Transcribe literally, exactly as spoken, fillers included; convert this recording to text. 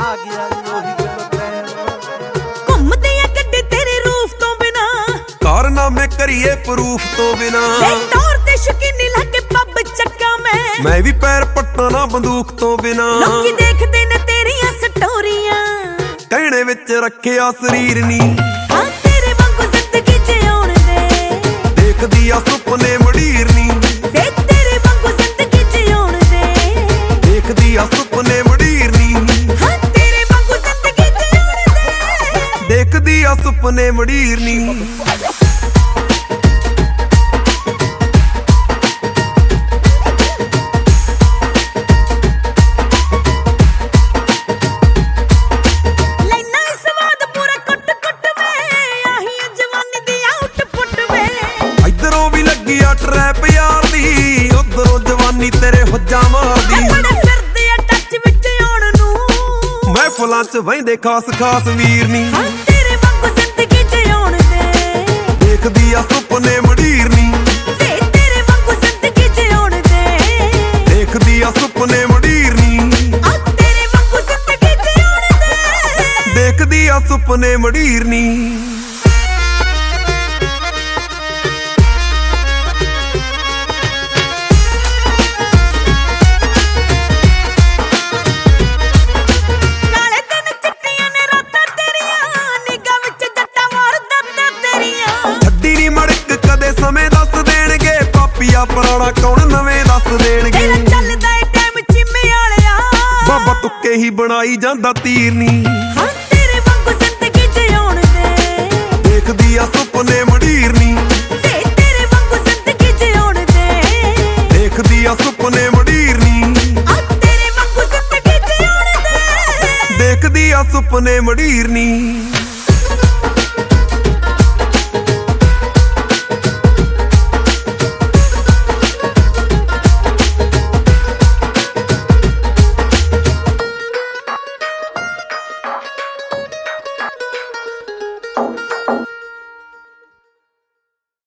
ਆ ਗਿਆ ਉਹੀ ਗੱਲ ਤੈਨ ਘੁੰਮਦੇ ਆ ਗੱਡੇ ਤੇਰੇ ਰੂਫ ਤੋਂ ਬਿਨਾ ਕਾਰਨਾਮੇ ਕਰੀਏ ਪ੍ਰੂਫ ਤੋਂ ਬਿਨਾ ਤੌਰ ਤੇ ਸ਼ਕੀਨੀ ਲੱਗੇ ਪੱਬ ਚੱਕਾ ਮੈਂ ਮੈਂ ਵੀ ਪੈਰ ਪੱਟਾਂ ਨਾ ਬੰਦੂਕ ਤੋਂ ਬਿਨਾ ਲੋਕੀ ਦੇਖਦੇ ਨੇ ਤੇਰੀਆਂ ਸਟੋਰੀਆਂ ਕਹਿਣੇ ਵਿੱਚ ਰੱਖਿਆ ਸਰੀਰ ਨੀ ਹਾਂ ਤੇਰੇ ਵਾਂਗੂ ਜ਼ਿੰਦਗੀ ਜਿਉਣ ਦੇ ਦੇਖਦੀ ਆ ਸੁਪਨੇ ਮੜੀਰ ਨੀ ਵੇ ਤੇਰੇ ਵਾਂਗੂ ਜ਼ਿੰਦਗੀ ਜਿਉਣ ਦੇ ਦੇਖਦੀ ਆ ਸੁਪਨੇ ਮੜੀਰ ਨੀ ਹਾਂ ਤੇਰੇ ਵਾਂਗੂ ਜ਼ਿੰਦਗੀ ਜਿਉਣ ਦੇ ਦੇਖਦੀ ਆ ਸੁਪਨੇ ਮੜੀਰ ਨੀ ਟਰੈਪ ਯਾਰ ਦੀ ਉਧਰੋਂ ਜਵਾਨੀ ਤੇਰੇ ਹੁੱਜਾ ਮਾਰਦੀ ਫਿਰਦੇ ਆ ਟੱਚ ਵਿੱਚ ਆਉਣ ਨੂੰ ਮਹਿਫਲਾਂ ਚ ਵਹਿੰਦੇ ਖਾਸ ਖਾਸ ਵੀਰ ਨੀ ਹਾਂ ਤੇਰੇ ਵਾਂਗੂ ਜ਼ਿੰਦਗੀ ਜਿਉਣ ਦੇ ਦੇਖਦੀ ਆ ਸੁਪਨੇ ਮੜੀਰ ਨੀ ਵੇ ਤੇਰੇ ਵਾਂਗੂ ਜ਼ਿੰਦਗੀ ਜਿਉਣ ਦੇ ਦੇਖਦੀ ਆ ਸੁਪਨੇ ਮੜੀਰ ਨੀ ਆ ਤੇਰੇ ਵਾਂਗੂ ਜ਼ਿੰਦਗੀ ਜਿਉਣ ਦੇ ਦੇਖਦੀ ਆ ਸੁਪਨੇ ਮੜੀਰ ਨੀ ਸਮੇਂ ਦੱਸ ਦੇਣਗੇ ਪਾਪੀਆ ਪੁਰਾਣਾ ਕੌਣ ਨਵੇਂ ਦੱਸ ਦੇਣਗੇ ਤੇਰਾ ਚੱਲਦਾ ਏ ਟਾਈਮ ਚਿੰਮੇ ਵਾਲਿਆ ਬਾਬਾ ਤੁੱਕੇ ਹੀ ਬਣਾਈ ਜਾਂਦਾ ਤੀਰ ਨੀ ਹਾਂ ਤੇਰੇ ਵਾਂਗੂ ਜ਼ਿੰਦਗੀ ਜਿਉਣ ਦੇ ਦੇਖਦੀ ਆ ਸੁਪਨੇ ਮੜੀਰ ਨੀ ਵੇ ਤੇਰੇ ਵਾਂਗੂ ਜ਼ਿੰਦਗੀ ਜਿਉਣ ਦੇ ਦੇਖਦੀ ਆ ਸੁਪਨੇ ਮੜੀਰ ਨੀ ਆ ਤੇਰੇ ਵਾਂਗੂ ਜ਼ਿੰਦਗੀ ਜਿਉਣ ਦੇ ਦੇਖਦੀ ਆ ਸੁਪਨੇ ਮੜੀਰ ਨੀ